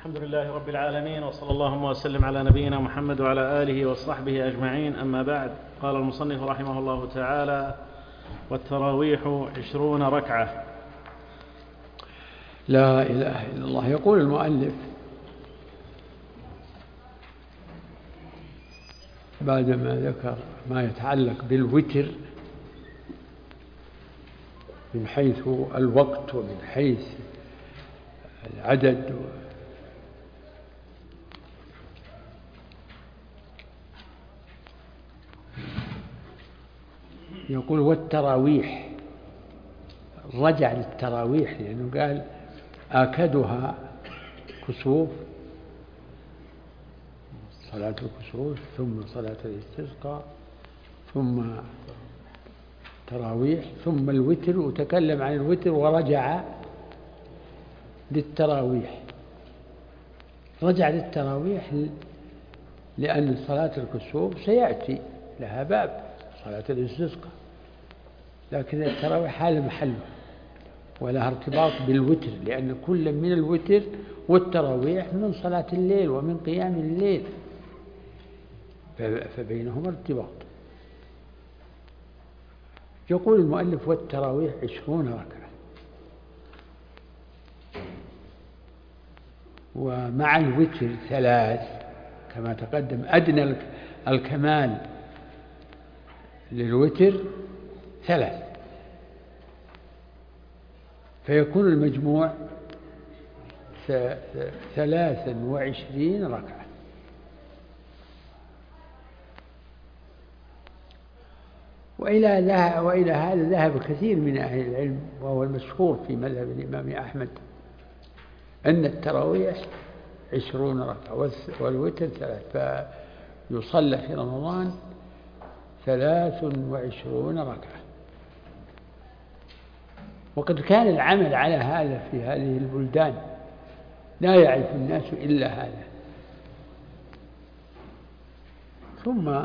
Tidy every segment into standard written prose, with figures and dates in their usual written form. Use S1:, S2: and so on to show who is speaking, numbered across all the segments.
S1: الحمد لله رب العالمين، وصلى الله وسلم على نبينا محمد وعلى آله وصحبه أجمعين. أما بعد، قال المصنف رحمه الله تعالى: والتراويح 20 ركعة.
S2: لا إله إلا الله. يقول المؤلف بعدما ذكر ما يتعلق بالوتر من حيث الوقت ومن حيث العدد، يقول والتراويح، رجع للتراويح لأنه قال آكدها كسوف، صلاة الكسوف ثم صلاة الاستسقاء ثم تراويح ثم الوتر، وتكلم عن الوتر ورجع للتراويح. رجع للتراويح لأن صلاة الكسوف سيأتي لها باب صلاة الاستسقاء، لكن التراويح هذا محله ولها ارتباط بالوتر، لأن كل من الوتر والتراويح من صلاة الليل ومن قيام الليل، فبينهما ارتباط. يقول المؤلف والتراويح 20 ركعة، ومع الوتر 3 كما تقدم. أدنى الكمال للوتر 3، فيكون المجموع 23 ركعة. وإلى هذا ذهب كثير من أهل العلم، وهو المشهور في مذهب الإمام أحمد، أن التراويح 20 ركعة والوتر 3، فيصلى في رمضان 23 ركعة. وقد كان العمل على هذا في هذه البلدان، لا يعرف الناس إلا هذا. ثم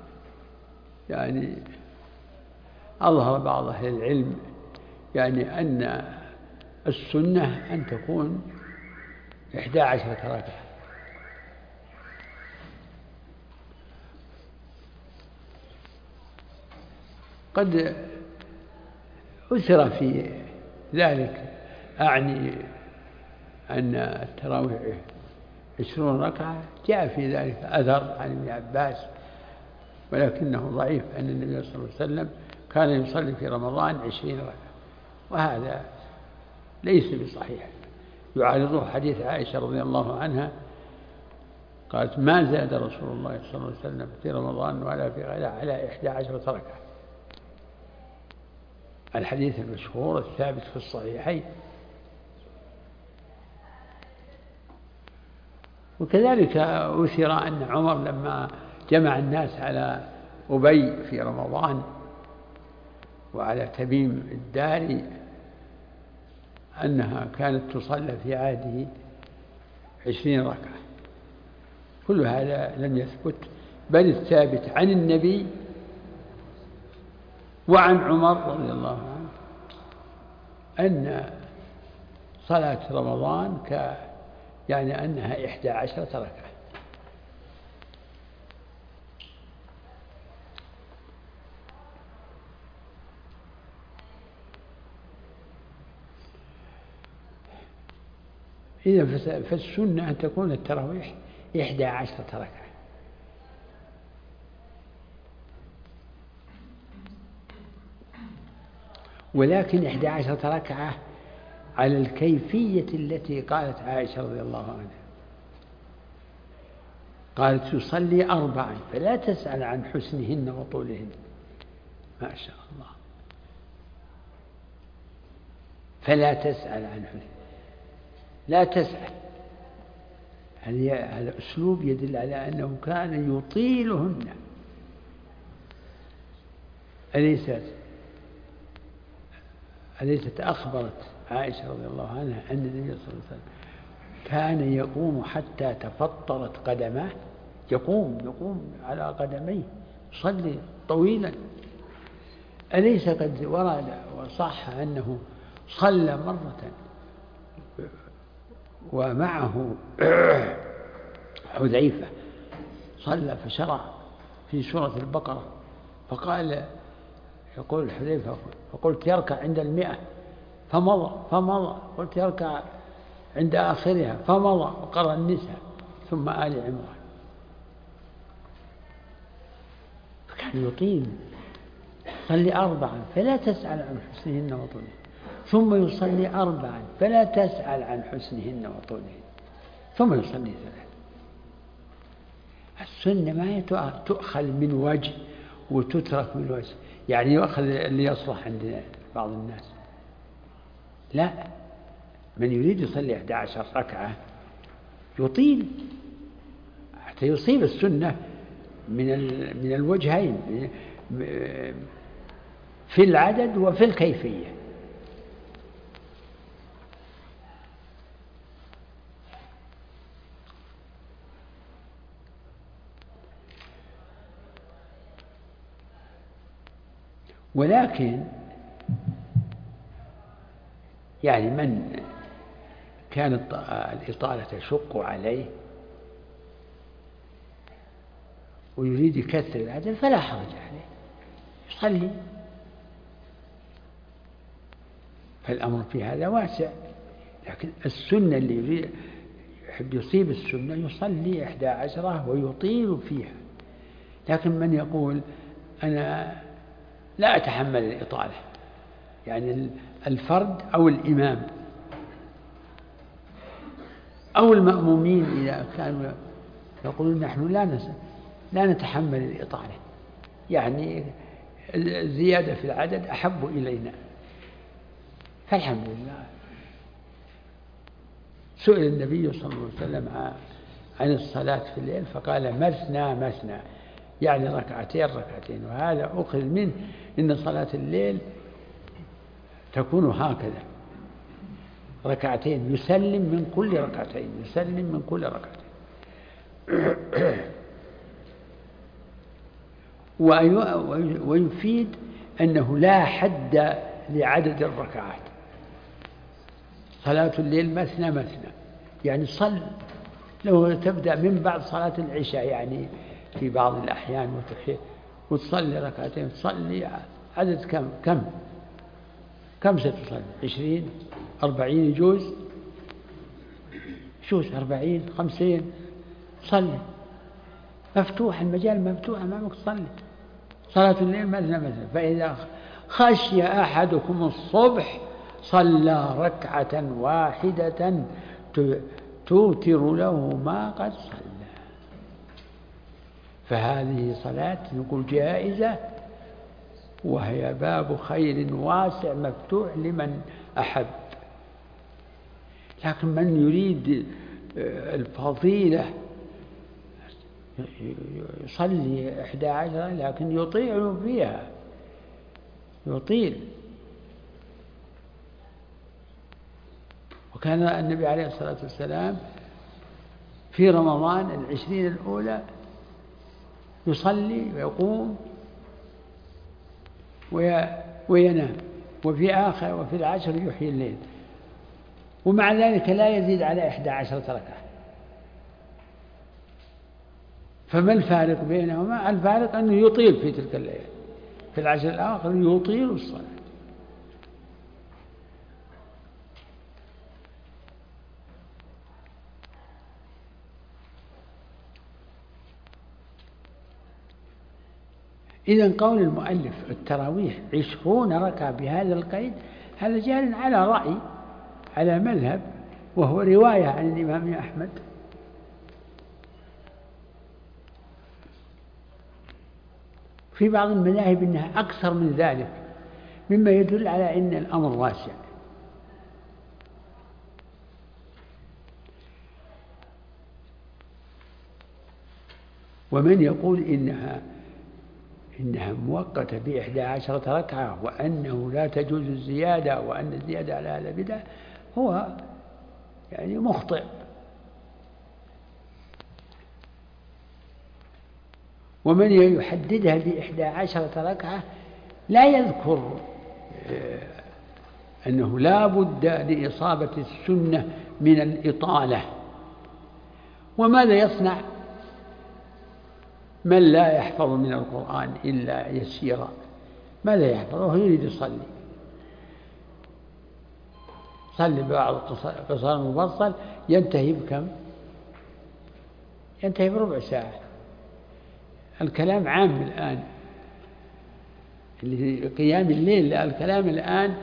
S2: أظهر بعض أهل العلم أن السنة أن تكون 11 ركعة. قد أثر في ذلك، أعني أن التراويح 20 ركعة جاء في ذلك أثر عن ابن عباس، ولكنه ضعيف، أن النبي صلى الله عليه وسلم كان يصلي في رمضان 20 ركعة، وهذا ليس بصحيح. يعارضه حديث عائشة رضي الله عنها قالت: ما زاد رسول الله صلى الله عليه وسلم في رمضان ولا في غيره على 11 ركعة. الحديث المشهور الثابت في الصحيحين. وكذلك أثر أن عمر لما جمع الناس على أبي في رمضان وعلى تميم الداري أنها كانت تصلى في عهده 20 ركعة. كل هذا لم يثبت، بل الثابت عن النبي وعن عمر رضي الله عنه أن صلاة رمضان أنها 11 ركعة. إذا فالسنة أن تكون التراويح 11 ركعة. ولكن 11 ركعة على الكيفية التي قالت عائشة رضي الله عنها، قالت: يصلي 4، فلا تسأل عن حسنهن وطولهن. ما شاء الله، فلا تسأل عن حسن، لا تسأل. هذا أسلوب يدل على أنه كان يطيلهن. أليست أخبرت عائشة رضي الله عنها أن النبي صلى الله عليه وسلم كان يقوم حتى تفطرت قدماه؟ يقوم على قدميه يصلي طويلا. أليس قد ورد وصح أنه صلى مرة ومعه حذيفة صلى فشرع في سورة البقرة فقال يقول حذيفة فقلت يركع عند 100 فمضى قلت يركع عند آخرها فمضى وقرأ النساء ثم آل عمران، فكان يطيل صلي 4 فلا تسأل عن حسنهن وطولهن، ثم يصلي 4 فلا تسأل عن حسنهن وطولهن، ثم يصلي 3. السنة ما تؤخذ من وجه وتترك من وجه، يعني يؤخذ اللي يصلح عند بعض الناس، لا، من يريد يصلي 11 ركعة يطيل حتى يصيب السنة من الوجهين في العدد وفي الكيفية. ولكن يعني من كانت الإطالة تشق عليه ويريد يكثر العدد فلا حرج عليه يصلي، فالأمر في هذا واسع. لكن السنة اللي يريد يحب يصيب السنة يصلي 11 ويطيل فيها. لكن من يقول أنا لا أتحمل الإطالة، يعني الفرد أو الإمام أو المأمومين إذا كانوا يقولون نحن لا نتحمل الإطالة، يعني الزيادة في العدد أحب إلينا، فالحمد لله. سئل النبي صلى الله عليه وسلم عن الصلاة في الليل فقال مثنى، يعني ركعتين، وهذا أخذ منه إن صلاة الليل تكون هكذا، ركعتين يسلم من كل ركعتين. ويفيد أنه لا حد لعدد الركعات، صلاة الليل مثنى، يعني صل لو تبدأ من بعد صلاة العشاء يعني في بعض الأحيان وتصلي ركعتين، تصلي عدد كم ستصلي 20 40 يجوز 40 50 صلي، مفتوح المجال، مفتوح أمامك تصلي صلاة الليل مثنى. فإذا خشي أحدكم الصبح صلى ركعة واحدة توتر له ما قد صلى، فهذه صلاة نقول جائزة، وهي باب خير واسع مفتوح لمن أحب. لكن من يريد الفضيلة يصلي 11 لكن يطيل فيها، وكان النبي عليه الصلاة والسلام في رمضان 20 الأولى يصلي ويقوم وينام، وفي 10 يحيي الليل، ومع ذلك لا يزيد على 11 ركعة. فما الفارق بينهما؟ الفارق أنه يطيل في تلك الليلة، في 10 الآخر يطيل الصلاة. إذن قول المؤلف التراويح 20 ركعة بهذا القيد هذا جار على رأي، على مذهب، وهو رواية عن الإمام أحمد. في بعض المذاهب أنها أكثر من ذلك، مما يدل على أن الأمر واسع. ومن يقول إنها مؤقتة ب11 ركعة وأنه لا تجوز الزيادة وأن الزيادة على هذا بدعة هو يعني مخطئ. ومن يحددها ب11 ركعة لا يذكر أنه لا بد لإصابة السنة من الإطالة. وماذا يصنع من لا يحفظ من القرآن إلا يسيرا؟ ماذا يحفظ وهو يريد يصلي؟ صلي بعض قصار مفصل ينتهي بكم؟ ينتهي بربع ساعة. الكلام عام الآن اللي قيام الليل، الكلام الآن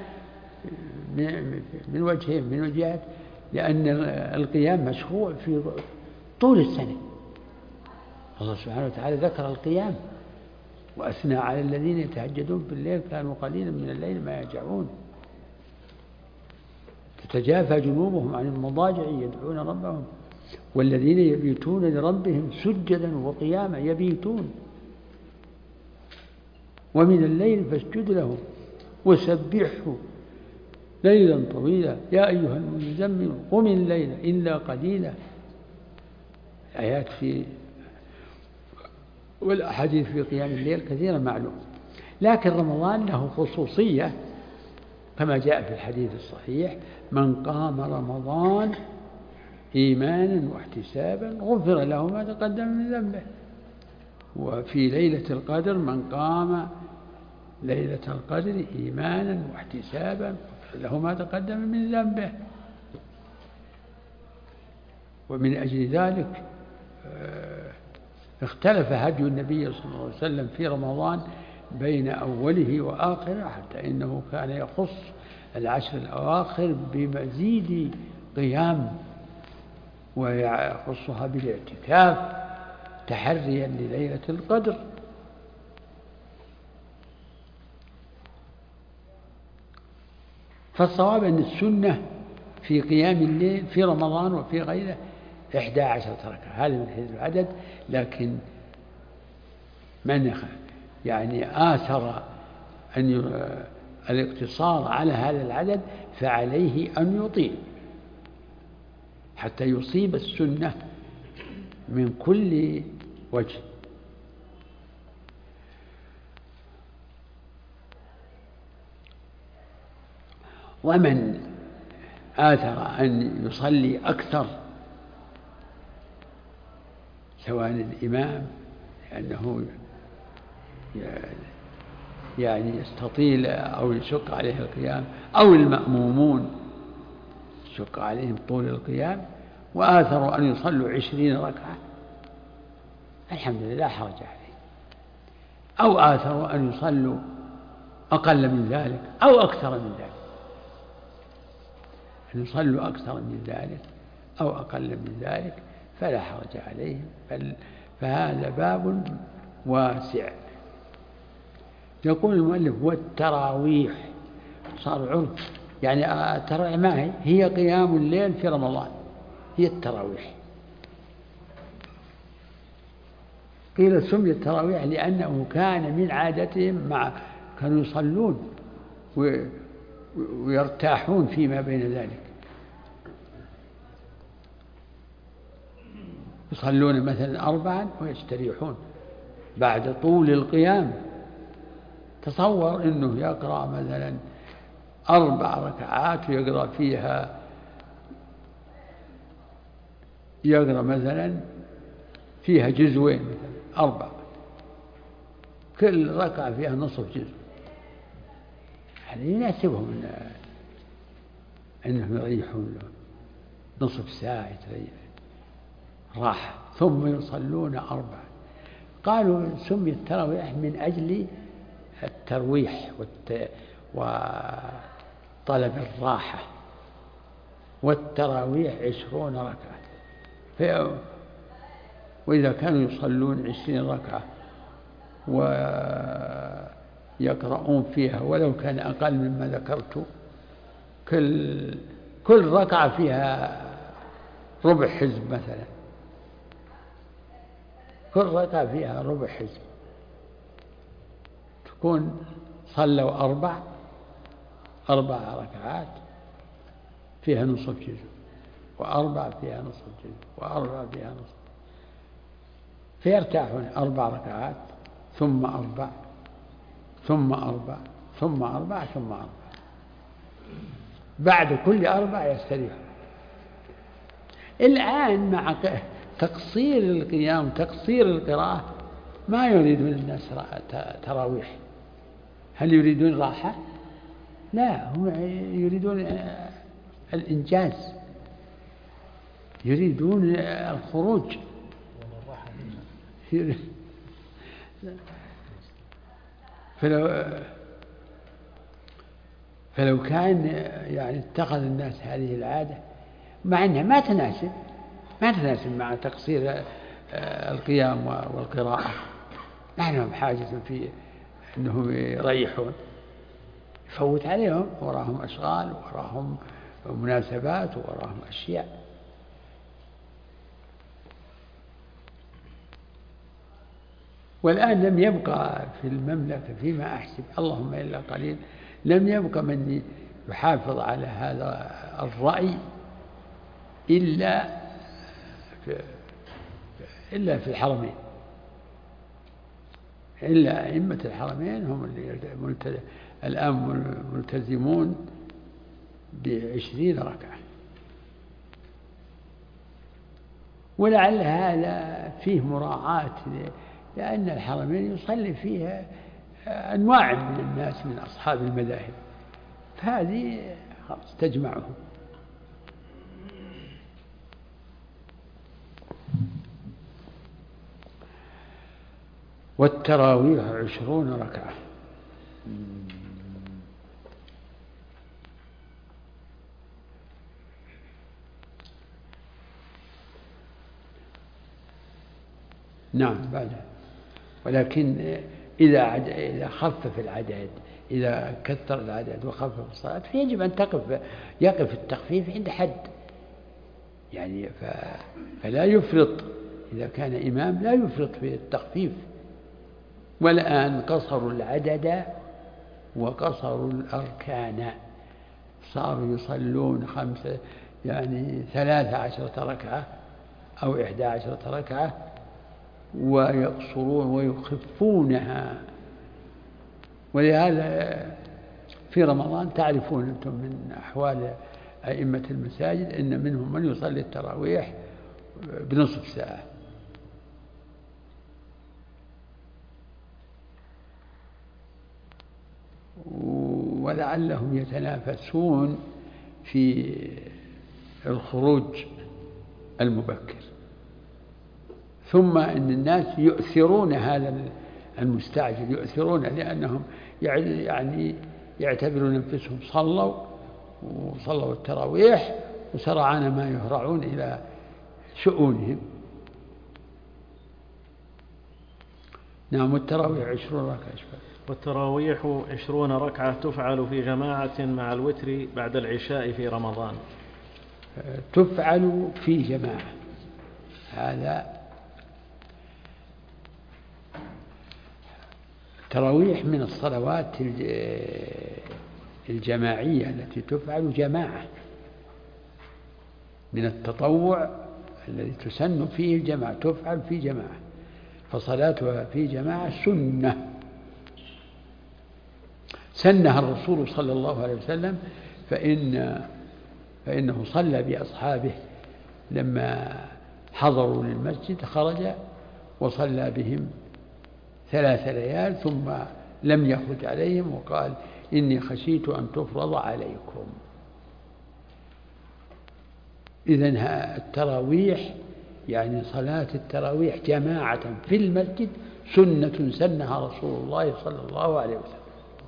S2: من وجهين، من وجهات، لأن القيام مشروع في طول السنة. الله سبحانه وتعالى ذكر القيام وأثنى على الذين يتهجدون بالليل كانوا قليلا من الليل ما يهجعون، تتجافى جنوبهم عن المضاجع يدعون ربهم، والذين يبيتون لربهم سجدا وقياما، يبيتون. ومن الليل فاسجد له وسبحه ليلا طويلا يا أيها المزمل قم الليل إلا قليلا. آيات في والأحاديث في قيام الليل كثيرا معلوم. لكن رمضان له خصوصية كما جاء في الحديث الصحيح: من قام رمضان إيمانا واحتسابا غفر له ما تقدم من ذنبه. وفي ليلة القدر: من قام ليلة القدر إيمانا واحتسابا غفر له ما تقدم من ذنبه. ومن أجل ذلك اختلف هدي النبي صلى الله عليه وسلم في رمضان بين أوله وآخره، حتى إنه كان يخص العشر الأواخر بمزيد قيام، ويخصها بالاعتكاف تحريا لليلة القدر. فالصواب أن السنة في قيام الليل في رمضان وفي غيره 11 ركعة، هذا من حيث العدد. لكن من آثر أن الاقتصار على هذا العدد فعليه أن يطيل حتى يصيب السنة من كل وجه. ومن آثر أن يصلي أكثر سواء الإمام لأنه يستطيل أو يشق عليه القيام، أو المأمومون يشق عليهم طول القيام، وآثروا أن يصلوا 20 ركعة، الحمد لله لا حرج عليه. أو آثروا أن يصلوا أقل من ذلك أو أكثر من ذلك، أن يصلوا أكثر من ذلك أو أقل من ذلك فلا حرج عليهم، فهذا باب واسع. يقول المؤلف: والتراويح صار عرف، يعني التراويح ما هي قيام الليل في رمضان، هي التراويح. قيل سمي التراويح لأنه كان من عادتهم كانوا يصلون ويرتاحون فيما بين ذلك، يصلون مثلا 4 ويستريحون بعد طول القيام. تصور أنه يقرأ مثلا 4 ركعات ويقرأ فيها مثلا فيها جزوين، مثلا 4، كل ركعة فيها نصف جزء. هذا يناسبهم أنهم يريحون نصف ساعة راحة، ثم يصلون 4. قالوا سمي التراويح من أجل الترويح وطلب الراحة. والتراويح 20 ركعة، وإذا كانوا يصلون 20 ركعة ويقرؤون فيها ولو كان أقل مما ذكرت، كل ركعة فيها ربع حزب مثلا، كل ركعة فيها ربع حزب، تكون صلوا 4 ركعات فيها نصف جزء، و4 فيها نصف جزء، و4 فيها نصف، فيرتاحون 4 ركعات ثم 4 ثم 4 ثم 4 ثم 4، بعد كل 4 يستريحون. الآن مع تقصير القيام تقصير القراءة ما يريدون الناس تراويح. هل يريدون راحة؟ لا، هم يريدون الإنجاز، يريدون الخروج. فلو كان يعني اتخذ الناس هذه العادة، مع أنها ما تناسب مع تقصير القيام والقراءة، ما لهم حاجة في أنهم يريحون، يفوت عليهم، وراهم أشغال وراهم مناسبات وراهم أشياء. والآن لم يبقى في المملكة فيما أحسب، اللهم إلا قليل، لم يبقى من يحافظ على هذا الرأي إلا في الحرمين، إلا أئمة الحرمين هم اللي الآن ملتزمون ب20 ركعة. ولعل هذا فيه مراعاة، لأن الحرمين يصلي فيها أنواع من الناس من أصحاب المذاهب، فهذه خلاص تجمعهم. والتراويح 20 ركعة. نعم بعدها، ولكن إذا خفف العدد، إذا كثر العدد وخفف الصلاة، فيجب أن يقف التخفيف عند حد، يعني فلا يفرط. إذا كان إمام لا يفرط في التخفيف. والآن قصروا العدد وقصروا الأركان، صاروا يصلون 13 ركعة أو 11 ركعة، ويقصرون ويخفونها. ولهذا في رمضان تعرفون أنتم من أحوال أئمة المساجد أن منهم من يصلي التراويح بنصف ساعة. ولعلهم يتنافسون في الخروج المبكر. ثم أن الناس يؤثرون هذا المستعجل، يؤثرون لأنهم يعني يعتبرون أنفسهم صلوا التراويح وسرعان ما يهرعون إلى شؤونهم. نعم. والتراويح 20 ركعة.
S1: والتراويح 20 ركعة تفعل في جماعة مع الوتر بعد العشاء في رمضان.
S2: تفعل في جماعة، هذا التراويح من الصلوات الجماعية التي تفعل جماعة، من التطوع الذي تسن فيه الجماعة، تفعل في جماعة، فصلاتها في جماعة سنة سنها الرسول صلى الله عليه وسلم، فإنه صلى بأصحابه لما حضروا للمسجد، خرج وصلى بهم 3 ليال ثم لم يخرج عليهم وقال: إني خشيت أن تفرض عليكم. إذن التراويح يعني صلاة التراويح جماعة في المسجد سنة سنها رسول الله صلى الله عليه وسلم،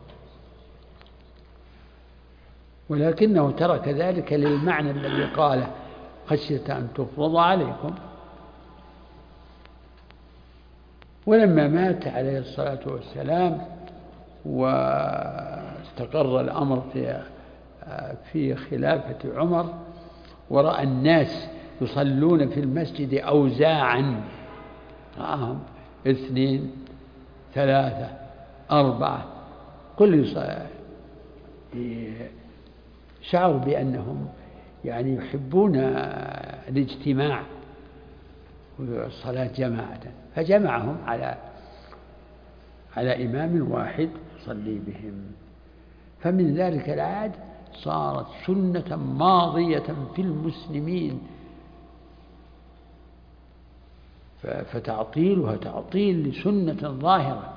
S2: ولكنه ترك ذلك للمعنى الذي قاله: خشية أن تفرض عليكم. ولما مات عليه الصلاة والسلام واستقر الأمر في خلافة عمر، ورأى الناس يصلون في المسجد أوزاعا، رآهم 2 3 4 كل شعروا بأنهم يعني يحبون الاجتماع والصلاة جماعة، فجمعهم على إمام واحد يصلي بهم. فمن ذلك العهد صارت سنة ماضية في المسلمين فتعطيلها تعطيل لسنة ظاهرة.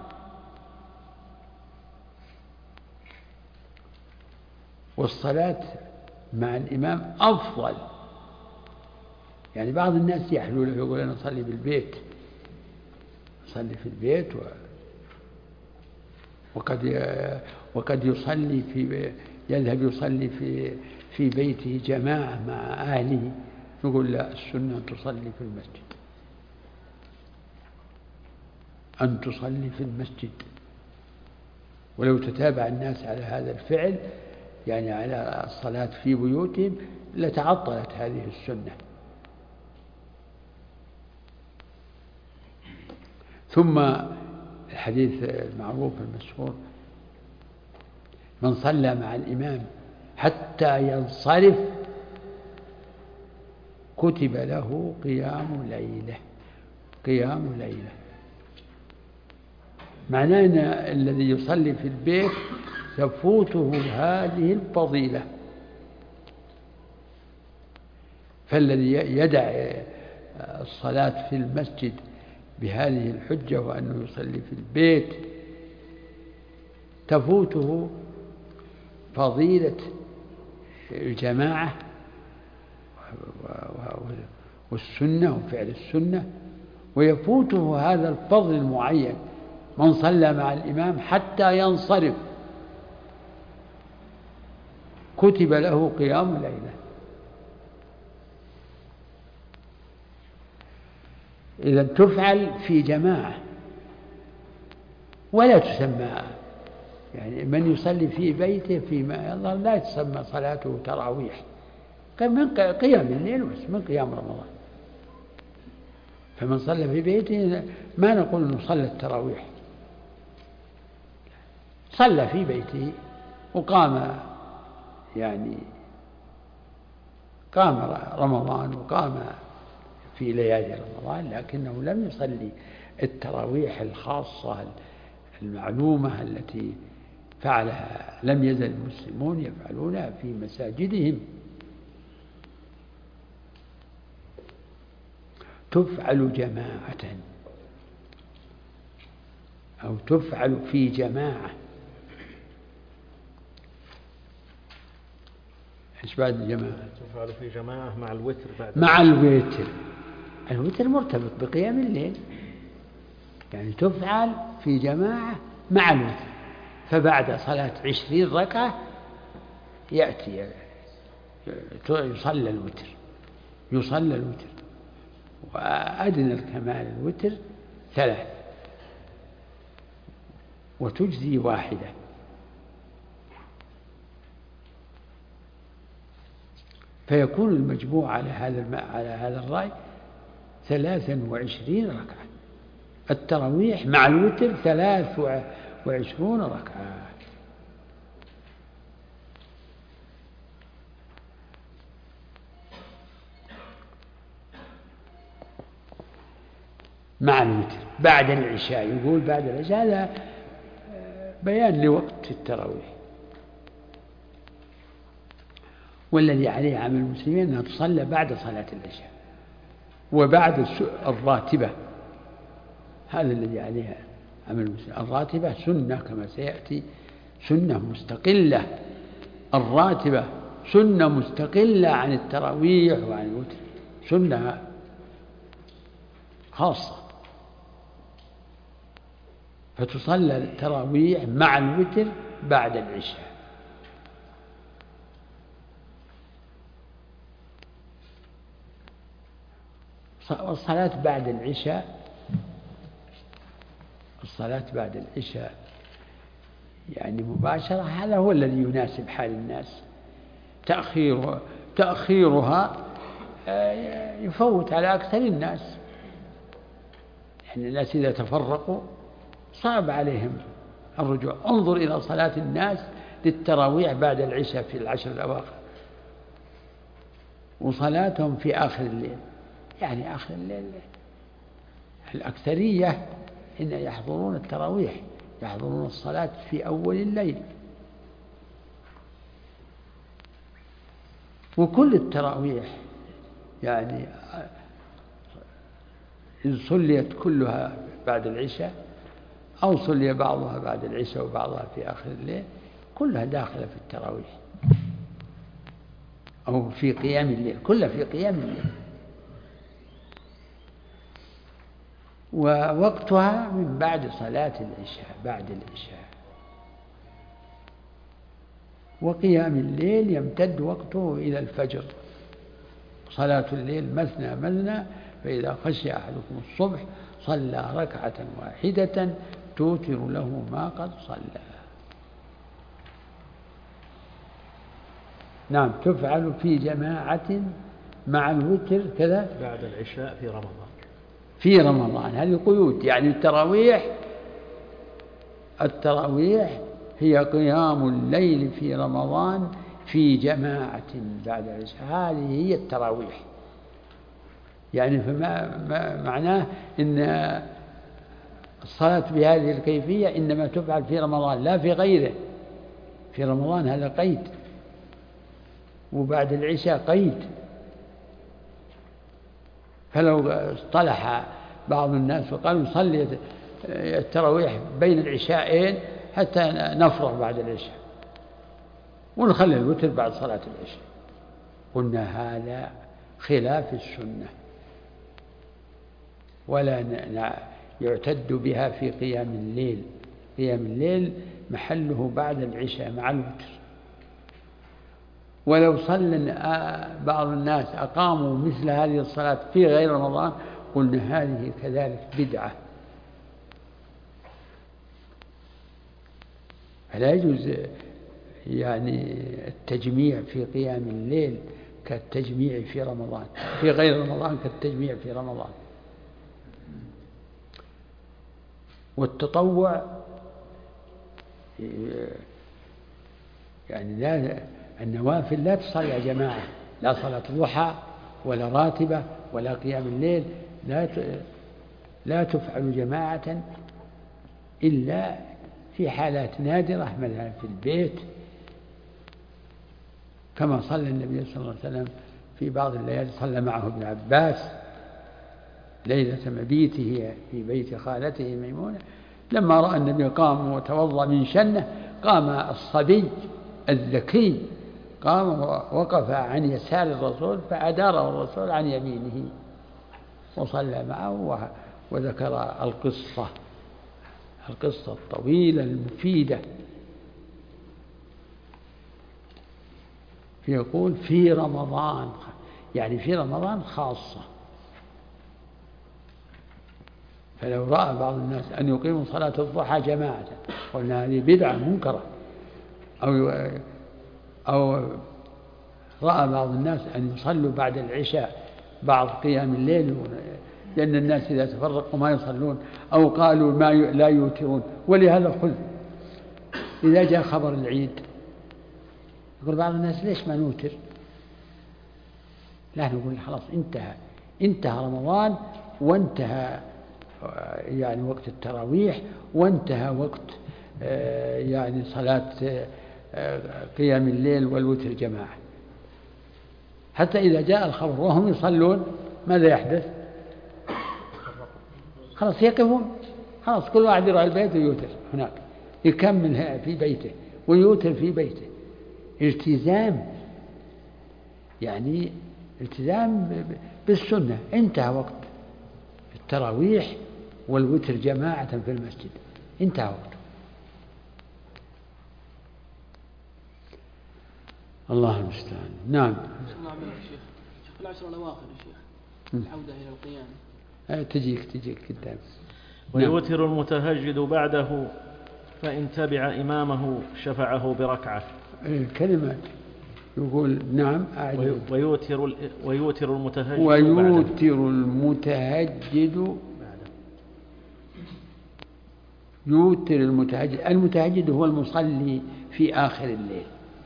S2: والصلاة مع الإمام أفضل. يعني بعض الناس يحلو له يقول أنا أصلي بالبيت، أصلي في البيت وقد يصلي يذهب يصلي في بيته جماعة مع أهله. نقول لا، السنة أن تصلي في المسجد، أن تصلي في المسجد. ولو تتابع الناس على هذا الفعل، يعني على الصلاة في بيوتهم، لتعطلت هذه السنة. ثم الحديث المعروف المشهور: من صلى مع الإمام حتى ينصرف كتب له قيام ليلة. قيام ليلة معناه أن الذي يصلي في البيت تفوته هذه الفضيلة. فالذي يدع الصلاة في المسجد بهذه الحجة وأنه يصلي في البيت تفوته فضيلة الجماعة والسنة وفعل السنة، ويفوته هذا الفضل المعين: من صلى مع الإمام حتى ينصرف كتب له قيام ليلة. إذا تفعل في جماعة ولا تسمى، يعني من يصلي في بيته فيما يظهر لا تسمى صلاته تراويح، من قيام الليل بس، من قيام رمضان. فمن صلى في بيته ما نقول انه صلى التراويح، صلى في بيته وقام، يعني قام رمضان وقام في ليالي رمضان، لكنه لم يصلي التراويح الخاصة المعلومة التي فعلها لم يزل المسلمون يفعلونها في مساجدهم. تفعل جماعة أو تفعل في جماعة. إيش بعد الجماعة؟
S1: تفعل في جماعة مع الوتر بعد
S2: مع الوتر. الوتر مرتبط بقيام الليل، يعني تفعل في جماعة مع الوتر. فبعد صلاة 20 ركعة يأتي يصلى الوتر، يصلى الوتر، وأدنى الكمال الوتر 3، وتجزي واحدة. فيكون المجموع على هذا الرأي 23 ركعة. التراويح مع الوتر 23 ركعة. مع الوتر بعد العشاء. يقول بعد العشاء هذا بيان لوقت التراويح. والذي عليه عمل المسلمين أنها تصلى بعد صلاة العشاء وبعد الراتبة. هذا الذي عليها عمل المسلمين. الراتبة سنة كما سيأتي، سنة مستقلة. الراتبة سنة مستقلة عن التراويح وعن الوتر، سنة خاصة. فتصلى التراويح مع الوتر بعد العشاء. والصلاة بعد العشاء، الصلاة بعد العشاء يعني مباشرة، هذا هو الذي يناسب حال الناس. تأخيرها يفوت على أكثر الناس. يعني الناس إذا تفرقوا صعب عليهم الرجوع. انظر إلى صلاة الناس للتراويح بعد العشاء في العشر الأواخر، وصلاتهم في آخر الليل. يعني آخر الليل الأكثرية إن يحضرون التراويح، يحضرون الصلاة في أول الليل. وكل التراويح يعني إذ صليت كلها بعد العشاء أو صلي بعضها بعد العشاء وبعضها في آخر الليل، كلها داخلة في التراويح أو في قيام الليل، كلها في قيام الليل. ووقتها من بعد صلاة العشاء، بعد العشاء. وقيام الليل يمتد وقته إلى الفجر. صلاة الليل مثنى مثنى، فإذا خشي أحدكم الصبح صلى ركعة واحدة توتر له ما قد صلى. نعم، تفعل في جماعة مع الوتر كذا
S1: بعد العشاء في رمضان.
S2: في رمضان هذه قيود، يعني التراويح هي قيام الليل في رمضان في جماعة بعد العشاء، هذه هي التراويح. يعني فما معناه إن الصلاة بهذه الكيفية إنما تفعل في رمضان لا في غيره. في رمضان هذا قيد، وبعد العشاء قيد. فلو اصطلح بعض الناس وقالوا نصلي التراويح بين العشاءين حتى نفرغ بعد العشاء ونخلي الوتر بعد صلاة العشاء، قلنا هذا خلاف السنة، ولا يعتد بها في قيام الليل. قيام الليل محله بعد العشاء مع الوتر. ولو صلى بعض الناس أقاموا مثل هذه الصلاة في غير رمضان قلنا هذه كذلك بدعة. فلا يجوز يعني التجميع في قيام الليل كالتجميع في رمضان، في غير رمضان كالتجميع في رمضان. والتطوع يعني لا، النوافل لا تصلى جماعة، لا صلاة الضحى ولا راتبة ولا قيام الليل، لا تفعل جماعة إلا في حالات نادرة، مثلا في البيت، كما صلى النبي صلى الله عليه وسلم في بعض الليالي، صلى معه ابن عباس ليلة مبيته في بيت خالته ميمونة، لما رأى النبي قام وتوضأ من شنه، قام الصبي الذكي قام ووقف عن يسار الرسول فأداره الرسول عن يمينه وصلى معه، وذكر القصة الطويلة المفيدة. يقول في رمضان، يعني في رمضان خاصة. فلو رأى بعض الناس أن يقيموا صلاة الضحى جماعة قلنا هذه بدعة منكرة، أو رأى بعض الناس أن يصلوا بعد العشاء بعض قيام الليل، لأن الناس إذا تفرقوا ما يصلون، أو قالوا لا يوترون. ولهذا خذ إذا جاء خبر العيد يقول بعض الناس ليش ما نوتر؟ لا، نقول خلاص انتهى رمضان، وانتهى يعني وقت التراويح، وانتهى وقت يعني صلاة قيام الليل والوتر جماعة. حتى إذا جاء الخبر وهم يصلون ماذا يحدث؟ خلاص يقفون، خلاص كل واحد يروح البيت ويوتر هناك، يكمل في بيته ويوتر في بيته. التزام، يعني التزام بالسنة. انتهى وقت التراويح والوتر جماعة في المسجد، انتهى وقته. الله المستعان. نعم.
S3: شيخ في العشر الأواخر يا شيخ العودة إلى القيام
S2: تجيك قدام.
S1: ويوتر المتهجد بعده فإن تبع إمامه شفعه بركعة.
S2: كلمات يقول نعم.
S1: ويوتر المتهجد
S2: يوتر المتهجد هو المصلي في آخر الليل،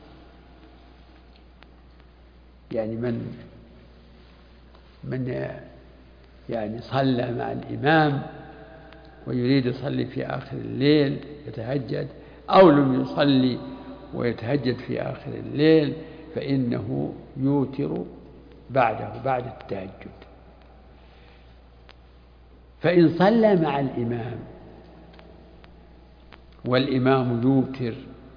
S2: يعني من يعني صلى مع الإمام ويريد يصلي في آخر الليل يتهجد، أو لم يصلي ويتهجد في آخر الليل، فإنه يوتر بعده بعد التهجد. فإن صلى مع الإمام والإمام يوتر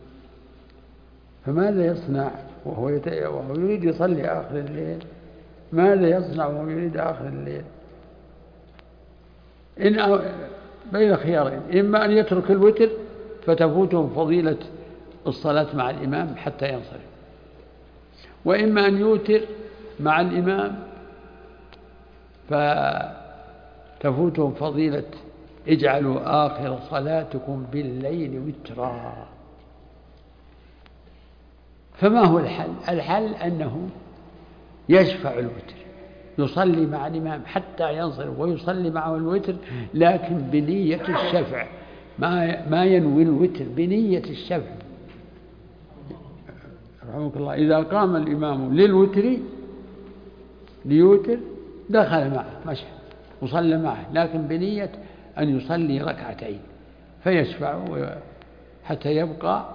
S2: فماذا يصنع وهو يريد يصلي آخر الليل؟ ماذا يصنع وهو يريد آخر الليل؟ إن بين خيارين: إما أن يترك الوتر فتفوته فضيلة الصلاة مع الإمام حتى ينصرف، وإما أن يوتر مع الإمام فتفوته فضيلة اجعلوا آخر صلاتكم بالليل وترا. فما هو الحل؟ الحل أنه يشفع الوتر، يصلي مع الإمام حتى ينصرف ويصلي معه الوتر، لكن بنية الشفع، ما ينوي الوتر بنية الشفع. رحمك الله، إذا قام الإمام للوتر ليوتر دخل معه مشى وصلى معه، لكن بنية أن يصلي ركعتين فيشفع حتى يبقى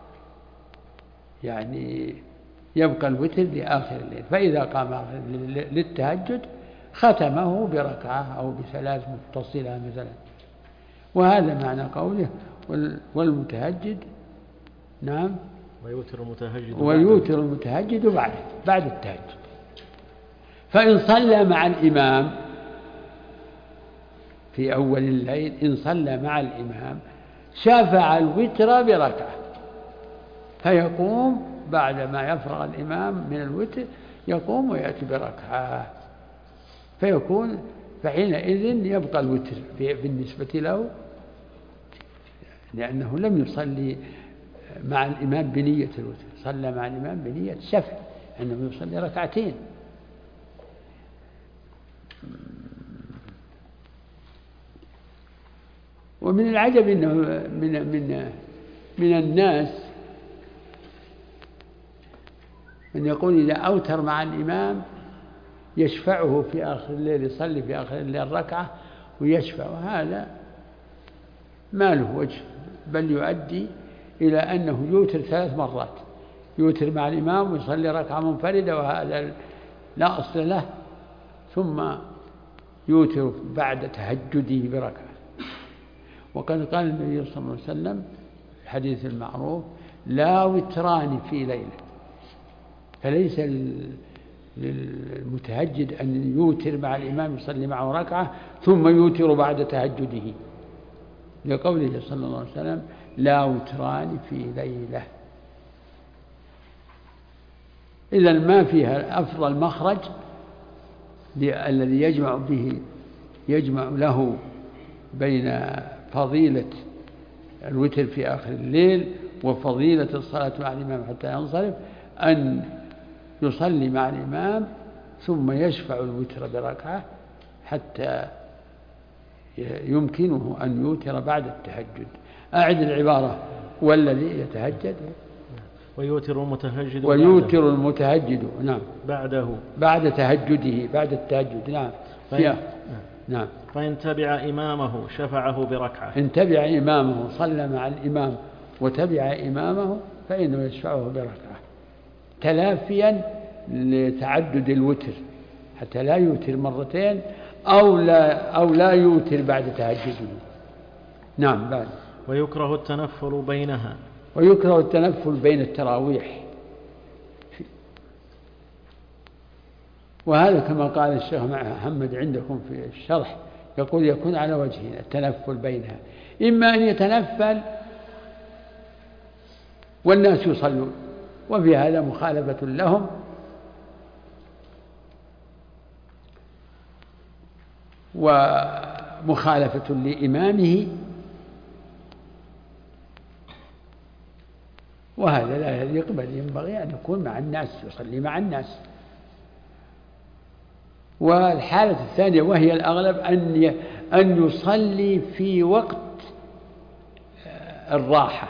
S2: الوتر لآخر الليل. فإذا قام آخر الليل للتهجد ختمه بركعة أو بثلاث متصلة مثلا. وهذا معنى قوله والمتهجد نعم ويوتر المتهجد بعد التهجد. فإن صلى مع الإمام في أول الليل، إن صلى مع الإمام شفع الوتر بركعة، فيقوم بعدما يفرغ الإمام من الوتر يقوم ويأتي بركعة، فحينئذ يبقى الوتر بالنسبة له، لأنه لم يصلي مع الإمام بنية الوتر، صلى مع الإمام بنية الشفع أنه يصلي ركعتين. ومن العجب أنه من الناس من يقول إذا أوتر مع الإمام يشفعه في آخر الليل، يصلي في آخر الليل ركعة ويشفع، وهذا ما له وجه، بل يؤدي إلى أنه يوتر 3 مرات، يوتر مع الإمام ويصلي ركعة منفردة وهذا لا أصل له، ثم يوتر بعد تهجده بركعة. وقد قال النبي صلى الله عليه وسلم في الحديث المعروف: لا وتران في ليلة. فليس للمتهجد أن يوتر مع الإمام يصلي معه ركعة ثم يوتر بعد تهجده، لقوله صلى الله عليه وسلم: لا وتران في ليلة. إذن ما فيها أفضل مخرج الذي يجمع له بين فضيلة الوتر في آخر الليل وفضيلة الصلاة مع الإمام حتى ينصرف، أن يصلي مع الإمام ثم يشفع الوتر بركعة حتى يمكنه أن يوتر بعد التهجد. أعد العبارة: والذي يتهجد
S1: ويوتر
S2: المتهجد نعم بعد تهجده، بعد التهجد نعم. نعم.
S1: فإن تبع إمامه شفعه بركعة،
S2: إن تبع إمامه صلى مع الإمام وتبع إمامه فإنه يشفعه بركعة، تلافيا لتعدد الوتر حتى لا يوتر مرتين أو لا يوتر بعد تهجده. نعم. بعد.
S1: ويكره التنفل بينها،
S2: ويكره التنفل بين التراويح، وهذا كما قال الشيخ محمد عندكم في الشرح، يقول يكون على وجهين التنفل بينها: إما أن يتنفل والناس يصلون وفي هذا مخالفة لهم، ومخالفة لإمامه، وهذا لا يليق، بل ينبغي أن يكون مع الناس، يصلي مع الناس. والحالة الثانية وهي الأغلب أن يصلي في وقت الراحة،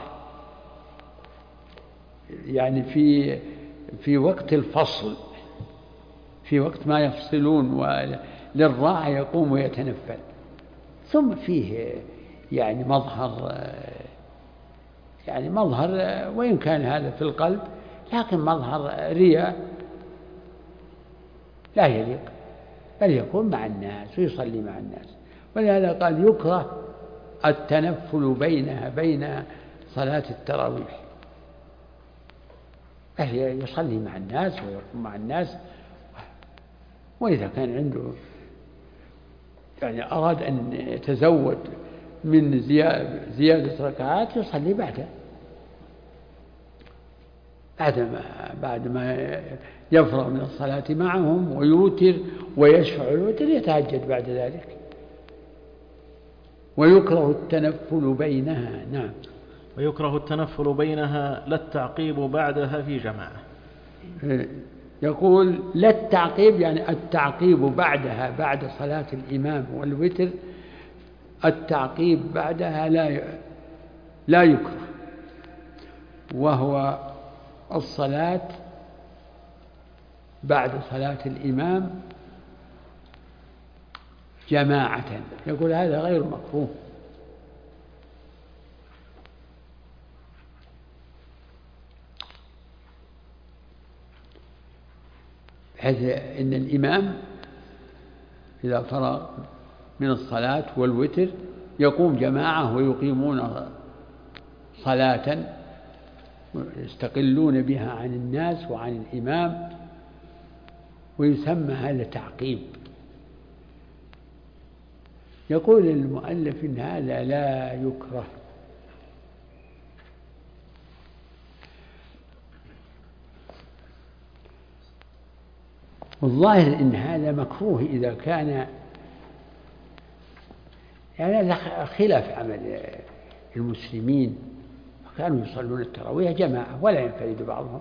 S2: يعني في وقت الفصل، في وقت ما يفصلون للراحة يقوم ويتنفل. ثم فيه يعني مظهر وإن كان هذا في القلب، لكن مظهر رياء لا يليق، بل يكون مع الناس ويصلي مع الناس. ولهذا قال يكره التنفل بينها بين صلاة التراويح، يصلي مع الناس ويقوم مع الناس، وإذا كان عنده يعني أراد أن يتزود من زيادة ركعات يصلي بعد ما يفرغ من الصلاة معهم ويوتر ويشفع الوتر يتهجد بعد ذلك. ويكره التنفل بينها. نعم.
S1: ويكره التنفل بينها لا التعقيب بعدها في جماعة.
S2: يقول لا التعقيب يعني التعقيب بعدها بعد صلاة الإمام والوتر، التعقيب بعدها لا يكره، وهو الصلاة بعد صلاة الإمام جماعة، يقول هذا غير مكروه. بحيث إن الإمام إذا فرغ من الصلاة والوتر يقوم جماعة ويقيمون صلاة يستقلون بها عن الناس وعن الإمام، ويسمى هذا تعقيب. يقول المؤلف إن هذا لا يكره، والظاهر إن هذا مكروه إذا كان يعني خلاف عمل المسلمين، كانوا يصلون التراويح جماعة ولا ينفرد بعضهم.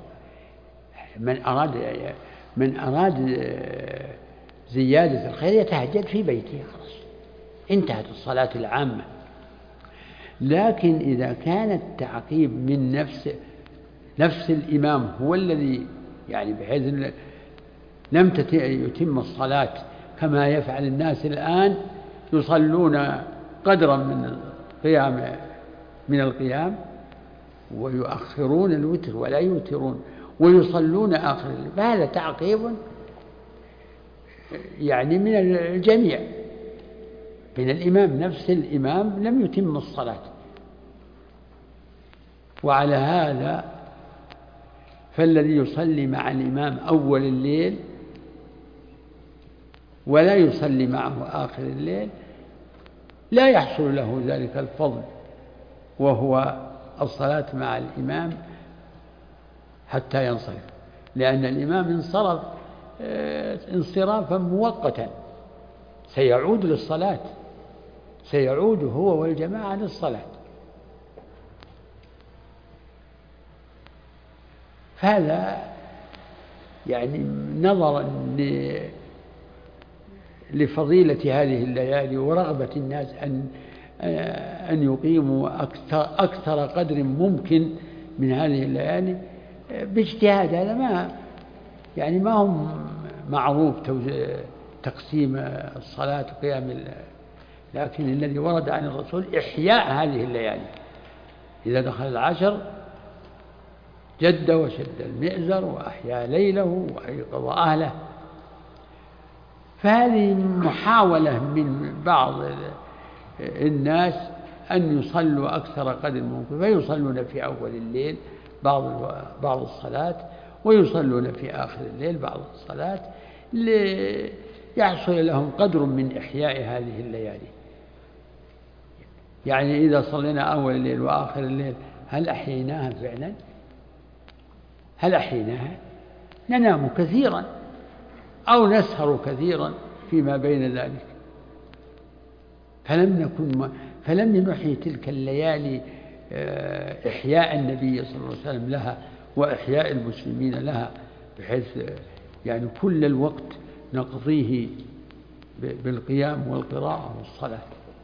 S2: من أراد زيادة الخير يتهجد في بيته، خلاص انتهت الصلاة العامة. لكن إذا كان التعقيب من نفس الإمام هو الذي يعني بحيث لم يتم الصلاة كما يفعل الناس الآن، يصلون قدرا من القيام ويؤخرون الوتر ولا يوترون ويصلون آخر الليل، فهذا تعقيب يعني من الجميع، من الإمام نفس الإمام لم يتم الصلاة. وعلى هذا فالذي يصلي مع الإمام أول الليل ولا يصلي معه آخر الليل لا يحصل له ذلك الفضل، وهو الصلاة مع الإمام حتى ينصرف، لأن الإمام انصرف انصرافا مؤقتا، سيعود للصلاة، سيعود هو والجماعة للصلاة. فهذا يعني نظرا لفضيلة هذه الليالي ورغبة الناس أن يقيموا أكثر قدر ممكن من هذه الليالي باجتهاد، هذا ما هم معروف تقسيم الصلاة وقيام لكن الذي ورد عن الرسول إحياء هذه الليالي، إذا دخل العشر جد وشد المئزر وأحيا ليله وأيقظ أهله. فهذه محاولة من بعض الناس أن يصلوا أكثر قدر ممكن، فيصلون في أول الليل بعض الصلاة ويصلون في آخر الليل بعض الصلاة ليحصل لهم قدر من إحياء هذه الليالي. يعني إذا صلينا أول الليل وآخر الليل هل أحييناها فعلا؟ هل أحييناها؟ ننام كثيرا أو نسهر كثيرا فيما بين ذلك، فلم نحيي تلك الليالي إحياء النبي صلى الله عليه وسلم لها وإحياء المسلمين لها، بحيث يعني كل الوقت نقضيه بالقيام والقراءة والصلاة.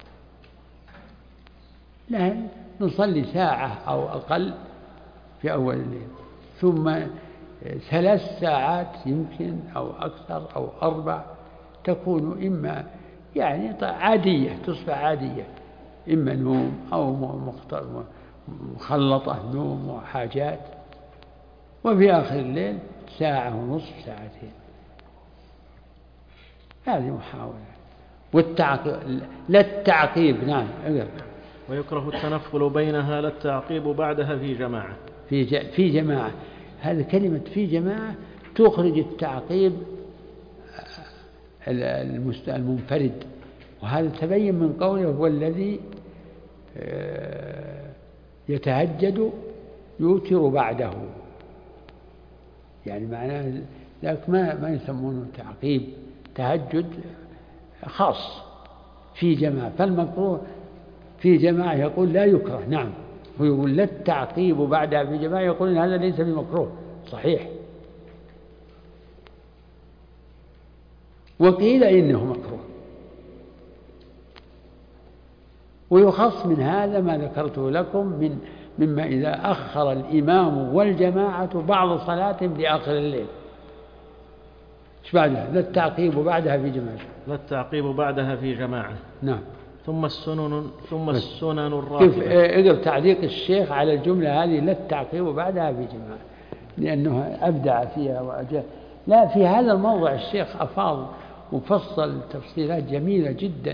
S2: لا، نصلي ساعة أو أقل في أول الليل، ثم 3 ساعات يمكن أو أكثر أو 4 تكون إما يعني عادية، تصبح عادية، إما نوم أو مخلطة نوم وحاجات، وفي آخر الليل 1.5 ساعة 2 ساعات. هذه محاولة، لا التعقيب. نعم.
S1: ويكره التنفل بينها لا التعقيب بعدها في جماعة.
S2: في جماعة، هذه كلمة في جماعة تخرج التعقيب المنفرد، وهذا تبين من قوله هو الذي يتهجد يوتر بعده، يعني معناه لكن ما يسمونه تعقيب، تهجد خاص في جماعة. فالمكروه في جماعة يقول لا يكره. نعم. ويقول لا التعقيب بعدها في جماعة يقول إن هذا ليس بمكروه صحيح. وقيل إنه مكروه. ويخص من هذا ما ذكرته لكم مما إذا أخر الإمام والجماعة بعض صلاتهم لآخر الليل. ايش بعدها؟ لا التعقيب بعدها في جماعة.
S1: لا التعقيب بعدها في جماعة.
S2: نعم.
S1: ثم السنن الراتبة.
S2: كيف اقرأ تعليق الشيخ على الجملة هذه لا التعقيب بعدها في جماعة، لأنه أبدع فيها وأجل. لا، في هذا الموضع الشيخ أفاض وفصل تفصيلات جميلة جدا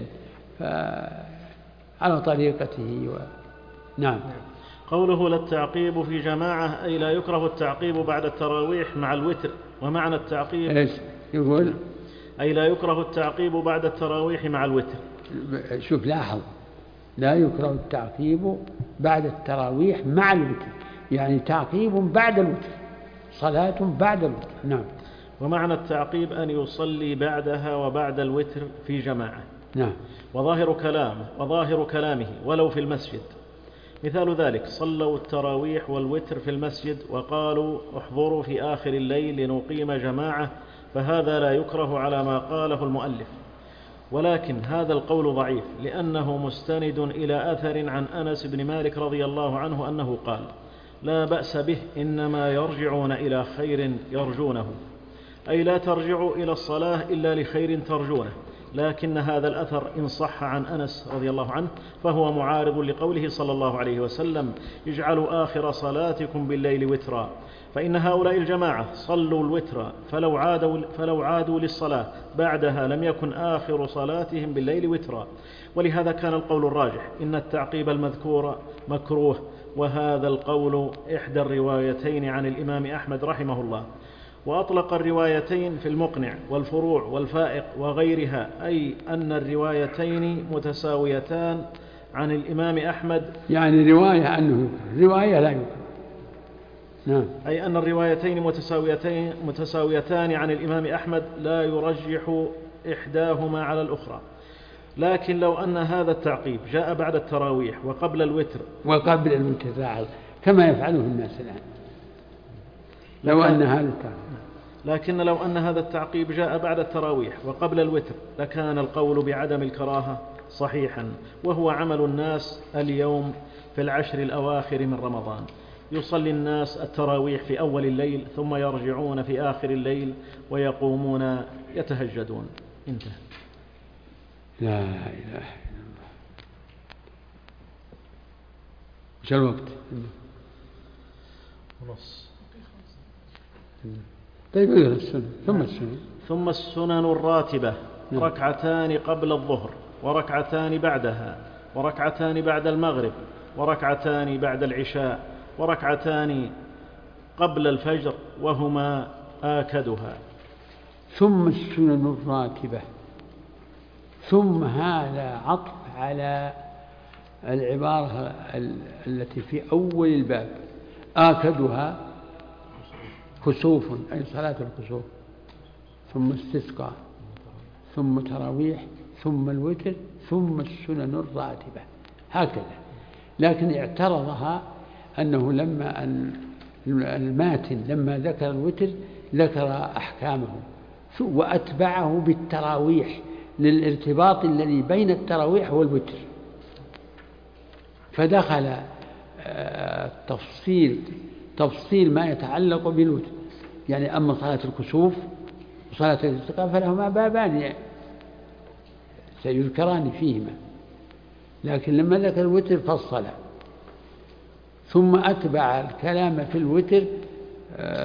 S2: على طريقته نعم.
S1: قوله لا التعقيب في جماعة أي لا يكره التعقيب بعد التراويح مع الوتر. ومعنى التعقيب
S2: إيش يقول؟
S1: أي لا يكره التعقيب بعد التراويح مع الوتر.
S2: شوف لاحظ، لا يكره التعقيب بعد التراويح مع الوتر، يعني تعقيب بعد الوتر، صلاة بعد الوتر. نعم.
S1: ومعنى التعقيب أن يصلي بعدها وبعد الوتر في جماعة.
S2: نعم.
S1: وظاهر كلامه ولو في المسجد. مثال ذلك صلوا التراويح والوتر في المسجد وقالوا احضروا في آخر الليل لنقيم جماعة، فهذا لا يكره على ما قاله المؤلف. ولكن هذا القول ضعيف لأنه مستند إلى أثر عن أنس بن مالك رضي الله عنه أنه قال لا بأس به إنما يرجعون إلى خير يرجونه، أي لا ترجعوا إلى الصلاة إلا لخير ترجونه. لكن هذا الأثر إن صح عن أنس رضي الله عنه فهو معارض لقوله صلى الله عليه وسلم اجعلوا آخر صلاتكم بالليل وترا، فإن هؤلاء الجماعة صلوا الوتر فلو عادوا للصلاة بعدها لم يكن آخر صلاتهم بالليل وترا. ولهذا كان القول الراجح إن التعقيب المذكور مكروه، وهذا القول إحدى الروايتين عن الإمام أحمد رحمه الله. وأطلق الروايتين في المقنع والفروع والفائق وغيرها، أي أن الروايتين متساويتان عن الإمام أحمد،
S2: يعني رواية أنه رواية لا يكره. نعم.
S1: أي أن الروايتين متساويتان عن الإمام أحمد لا يرجح إحداهما على الأخرى. لكن لو أن هذا التعقيب جاء بعد التراويح وقبل الوتر
S2: كما يفعله الناس الآن،
S1: لكن لو أن هذا التعقيب جاء بعد التراويح وقبل الوتر لكان القول بعدم الكراهة صحيحا، وهو عمل الناس اليوم في العشر الأواخر من رمضان. يصلي الناس التراويح في أول الليل ثم يرجعون في آخر الليل ويقومون يتهجدون. انتهى.
S2: لا إله إلا الله. وش الوقت؟
S1: ونص.
S2: طيب اقرأ السنة.
S1: ثم السنن الراتبة ركعتان قبل الظهر وركعتان بعدها وركعتان بعد المغرب وركعتان بعد العشاء وركعتان قبل الفجر وهما آكدها.
S2: ثم السنن الراتبة، ثم هذا عطف على العبارة التي في أول الباب. آكدها كسوف، أي صلاة الكسوف، ثم استسقاء، ثم تراويح، ثم الوتر، ثم السنن الراتبة، هكذا. لكن اعترضها أنه الماتن لما ذكر الوتر ذكر أحكامه وأتبعه بالتراويح للارتباط الذي بين التراويح والوتر، فدخل تفصيل ما يتعلق بالوتر. يعني أما صلاة الكسوف وصلاة الاستسقاء فلهما بابان سيذكران فيهما، لكن لما ذكر الوتر فصل، ثم أتبع الكلام في الوتر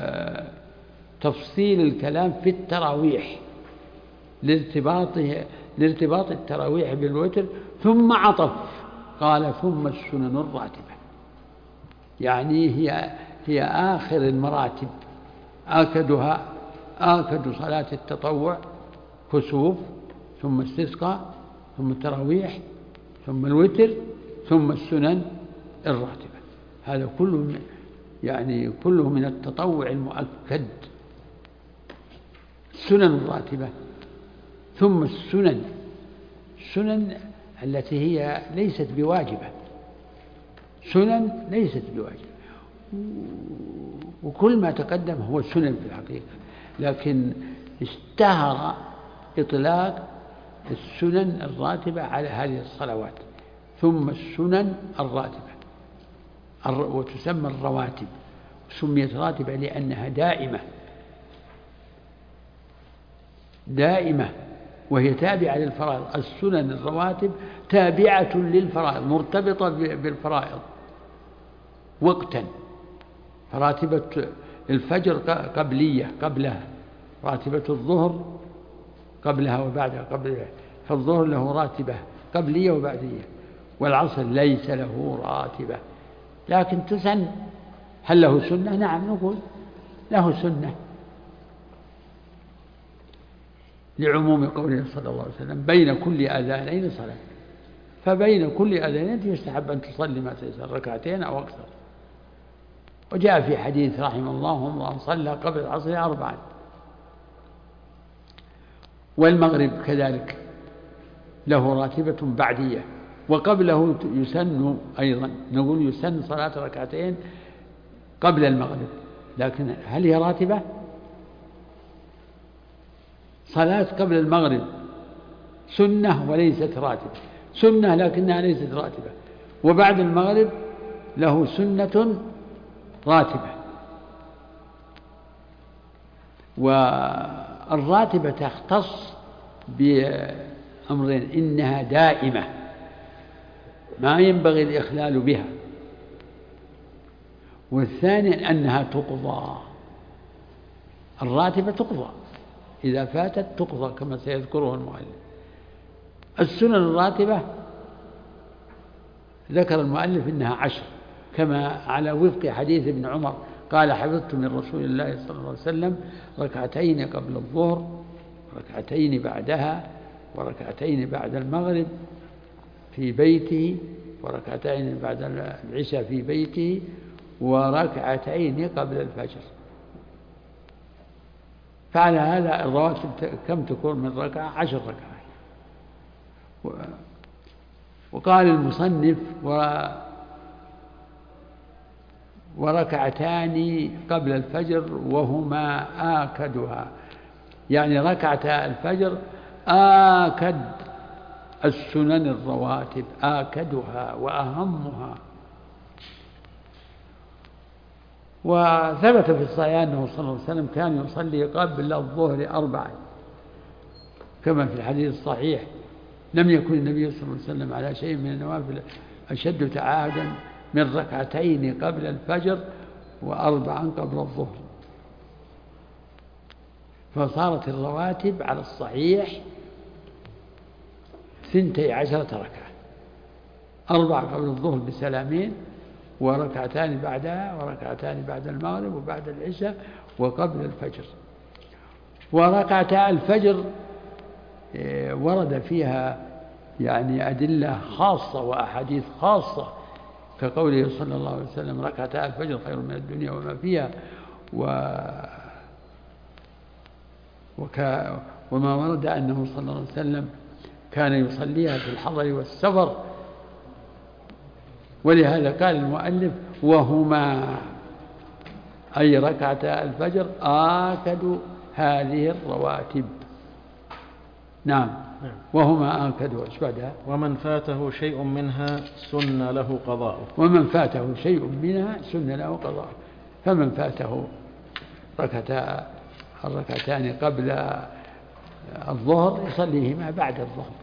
S2: تفصيل الكلام في التراويح لارتباط التراويح بالوتر، ثم عطف قال ثم السنن الراتبة، يعني هي آخر المراتب، آكد صلاة التطوع كسوف، ثم استسقاء، ثم التراويح، ثم الوتر، ثم السنن الراتبة. هذا كله يعني كله من التطوع المؤكد. السنن الراتبة ثم السنن التي هي ليست بواجبة، سنن ليست بواجبة، وكل ما تقدم هو سنن في الحقيقة، لكن اشتهر إطلاق السنن الراتبة على هذه الصلوات. ثم السنن الراتبة وتسمى الرواتب، سميت راتبة لأنها دائمة وهي تابعة للفرائض. السنن الرواتب تابعة للفرائض، مرتبطة بالفرائض وقتا. فراتبة الفجر قبلها، راتبة الظهر قبلها وبعدها، فالظهر له راتبة قبلية وبعدية، والعصر ليس له راتبة لكن تسن. هل له سنة؟ نعم، نقول له سنة لعموم قوله صلى الله عليه وسلم بين كل أذانين صلاة، فبين كل أذانين يستحب أن تصلي ما تيسر، ركعتين أو أكثر. وجاء في حديث رحم الله امرأ صلى قبل العصر 4. والمغرب كذلك له راتبة بعدية، وقبله يسن أيضا، نقول يسن صلاة ركعتين قبل المغرب، لكن هل هي راتبة؟ صلاة قبل المغرب سنة وليست راتبة، سنة لكنها ليست راتبة. وبعد المغرب له سنة راتبة. والراتبة تختص بأمرين: إنها دائمة ما ينبغي الإخلال بها، والثاني أنها تقضى. الراتبة تقضى إذا فاتت، تقضى كما سيذكره المؤلف. السنن الراتبة ذكر المؤلف إنها 10، كما على وفق حديث ابن عمر قال: حفظت من رسول الله صلى الله عليه وسلم 2 قبل الظهر، 2 بعدها، 2 بعد المغرب في بيته، 2 بعد العشاء في بيته، 2 قبل الفجر. فعلى هذا الرواتب كم تكون من ركعة؟ 10 ركعات. وقال المصنف: 2 قبل الفجر وهما آكدها، يعني 2 الفجر آكد السنن الرواتب، آكدها وأهمها. وثبت في الصحيح أنه صلى الله عليه وسلم كان يصلي قبل الظهر 4، كما في الحديث الصحيح: لم يكن النبي صلى الله عليه وسلم على شيء من النوافل أشد تعاهدا من 2 قبل الفجر و4 قبل الظهر. فصارت الرواتب على الصحيح 12 ركعة: 4 قبل الظهر بسلامين، 2 بعدها، 2 بعد المغرب وبعد العشاء وقبل الفجر. 2 الفجر ورد فيها يعني أدلة خاصة وأحاديث خاصة، كقوله صلى الله عليه وسلم: 2 الفجر خير من الدنيا وما فيها، وما ورد أنه صلى الله عليه وسلم كان يصليها في الحضر والسفر. ولهذا قال المؤلف: وهما، أي 2 الفجر آكد هذه الرواتب. نعم. وهما آكد. ايش بعدها؟
S1: ومن فاته شيء منها سن له قضاؤه.
S2: ومن فاته شيء منها سن له قضاؤه. فمن فاته 2 قبل الظهر يصليهما بعد الظهر،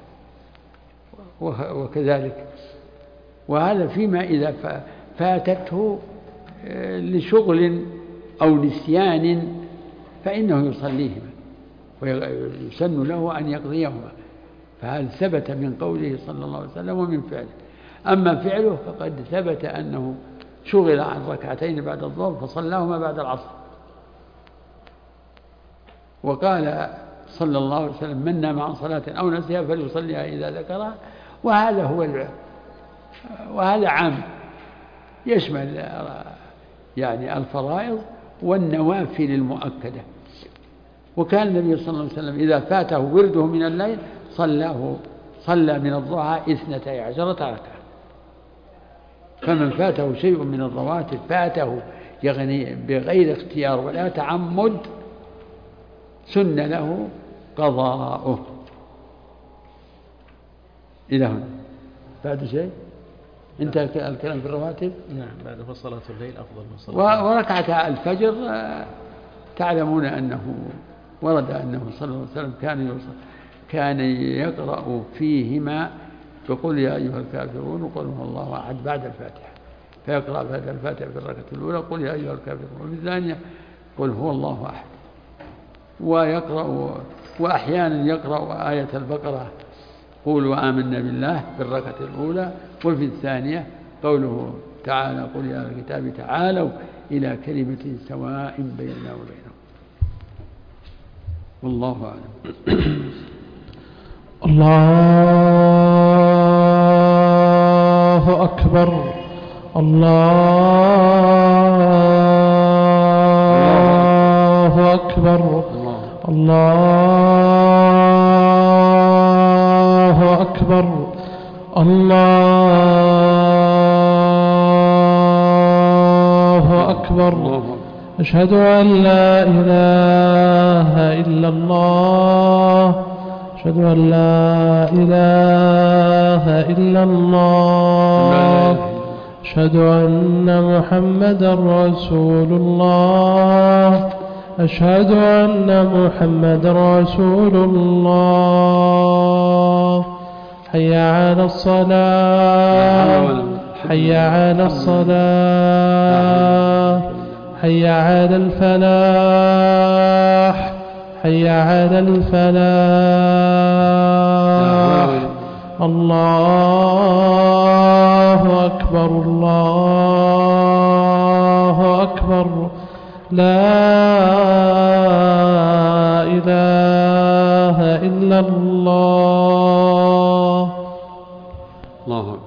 S2: وكذلك. وهذا فيما إذا فاتته لشغل أو نسيان فإنه يصليهما، ويسن له أن يقضيهما. فهل ثبت من قوله صلى الله عليه وسلم ومن فعله. أما فعله فقد ثبت أنه شغل عن ركعتين بعد الظهر فصلاهما بعد العصر، وقال صلى الله عليه وسلم من نام عن صلاة أو نسيها فليصليها إذا ذكرها. وهذا عام يشمل يعني الفرائض والنوافل المؤكدة. وكان النبي صلى الله عليه وسلم إذا فاته ورده من الليل صلى من الضحى 12 ركعة. فمن فاته شيء من الرواتب فاته يعني بغير اختيار ولا تعمد سن له قضاؤه. إلى هنا بعد شيء انتهى الكلام في الرواتب.
S1: نعم بعد صلاة الليل أفضل من صلاة
S2: وركعة الفجر تعلمون أنه ورد أنه صلى الله عليه وسلم كان يقرأ فيهما بقول يا أيها الكافرون وقل هو الله أحد بعد الفاتحة، فيقرأ بعد الفاتحة في الركعة الأولى قل يا أيها الكافرون، وفي الثانية قل هو الله أحد. وأحيانا يقرأ آية البقرة قولوا آمنا بالله في الركعة الأولى، وفي الثانية قوله تعالى قل يا أهل الكتاب تعالوا إلى كلمة سواء بيننا وبينهم. والله أعلم.
S4: الله أكبر. الله أكبر. الله أكبر. الله أكبر. أشهد أن لا إله إلا الله. أشهد أن لا إله إلا الله. أشهد أن محمدا رسول الله. أشهد أن محمدا رسول الله. حي على الصلاة. حي على الصلاة. حي على الفلاح. حي على الفلاح. الله أكبر. الله أكبر. لا إله إلا الله.
S2: الله أكبر.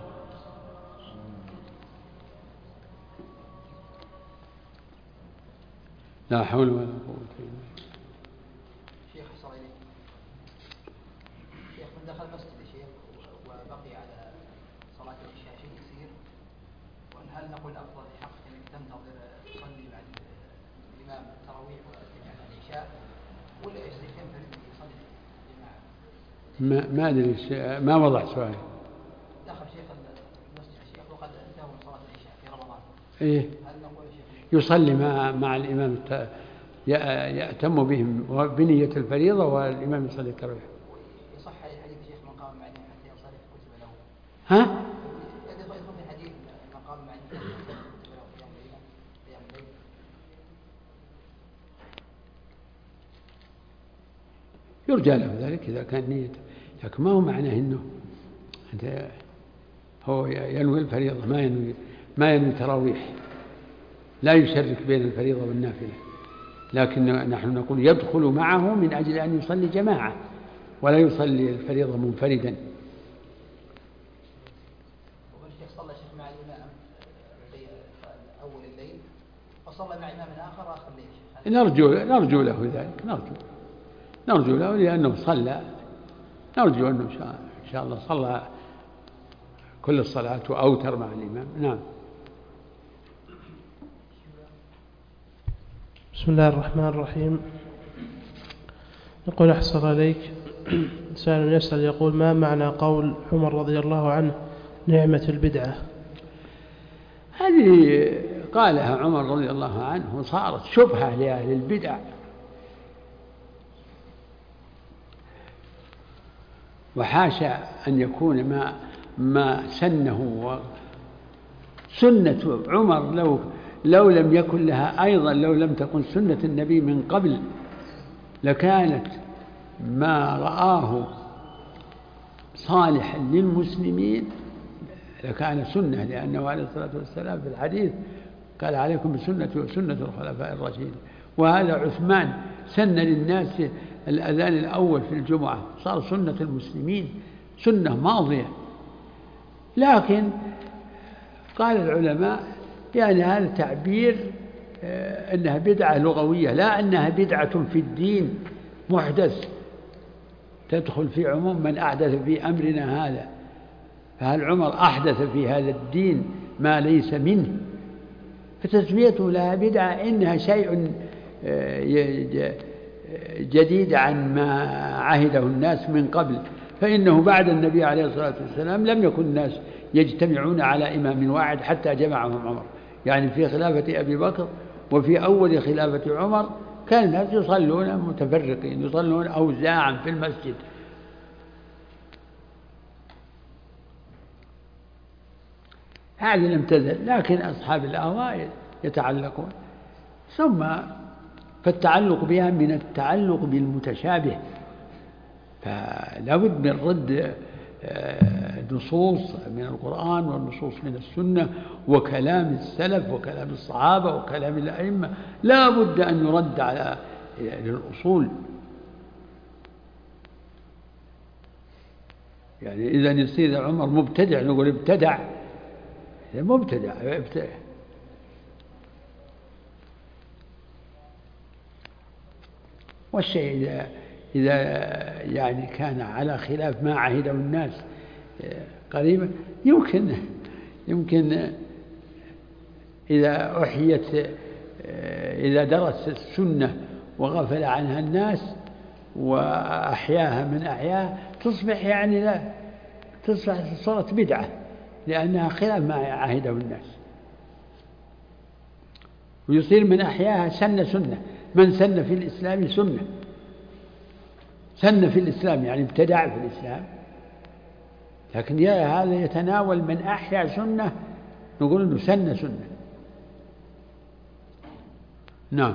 S2: لا حول ولا قوة إلا بالله.
S5: شيخ حصل إليه شيخ من دخل مسجد شيخ وبقي على صلاة العشاء شيء يسير، هل نقول أفضل لحق أنك تنتظر تصلي بعد الإمام التراويح وتجمع العشاء، ولا ينفرد يصلي جماعة؟
S2: ما أدري ما وضع سؤال.
S5: دخل شيخ المسجد الشيخ وقد انتهى من صلاة العشاء في رمضان.
S2: إيه يصلي مع الإمام يأتم بهم بنية الفريضة والإمام يصلي التراويح.
S5: يصح حديث شيخ من قام مع الإمام حتى ينصرف كتب له.
S2: ها؟
S5: يدخل في حديث من قام مع الإمام حتى ينصرف كتب له قيام الليل.
S2: يرجى له ذلك إذا كان نيته، لكن ما هو معناه إنه هو ينوي الفريضة ما ينوي تراويح، لا يشرك بين الفريضة والنافلة، لكن نحن نقول يدخل معه من أجل أن يصلي جماعة ولا يصلي الفريضة منفردا.
S5: والشيخ صلى شيخ مع الإمام في أول الليل وصلى مع إمام آخر آخر الليل.
S2: نرجو له ذلك، نرجو له لأنه صلى، نرجو أنه إن شاء الله صلى كل الصلاة وأوتر مع الإمام. نعم.
S4: بسم الله الرحمن الرحيم. يقول أحسن عليك إنسان يسأل يقول ما معنى قول عمر رضي الله عنه نعمة البدعة؟
S2: هذه قالها عمر رضي الله عنه وصارت شبهة لأهل البدع، وحاشا أن يكون ما سنه سنة عمر لو لم يكن لها أيضا، لو لم تكن سنة النبي من قبل لكانت ما رآه صالحا للمسلمين لكان سنة، لأنه عليه الصلاة والسلام في الحديث قال عليكم بسنتي وسنة الخلفاء الراشدين. وهذا عثمان سن للناس الأذان الأول في الجمعة، صار سنة المسلمين، سنة ماضية. لكن قال العلماء يعني هذا تعبير أنها بدعة لغوية، لا أنها بدعة في الدين محدث تدخل في عموم من أحدث في أمرنا هذا. فهل عمر أحدث في هذا الدين ما ليس منه؟ فتسميته لها بدعة إنها شيء جديد عن ما عهده الناس من قبل، فإنه بعد النبي عليه الصلاة والسلام لم يكن الناس يجتمعون على إمام واحد حتى جمعهم عمر. يعني في خلافة أبي بكر وفي أول خلافة عمر كان الناس يصلون متفرقين، يصلون أوزاعا في المسجد. هذه لم تزل، لكن أصحاب الأهواء يتعلقون. ثم فالتعلق بها من التعلق بالمتشابه، فلا بد من رد نصوص من القرآن والنصوص من السنة وكلام السلف وكلام الصحابة وكلام الأئمة، لا بد أن يرد على الأصول. يعني إذا يصير عمر مبتدع نقول ابتدع، مبتدع. والشيء إذا يعني كان على خلاف ما عهده الناس قريبا يمكن إذا أحيت، إذا درس السنة وغفل عنها الناس وأحياها من أحياها تصبح يعني لا تصبح صارت بدعة، لأنها خلاف ما عهده الناس. ويصير من أحياها سنة، من سن في الإسلام سنة، سن في الإسلام يعني ابتدع في الإسلام. لكن هذا يتناول من أحيا سنة نقول أنه سنة. نعم.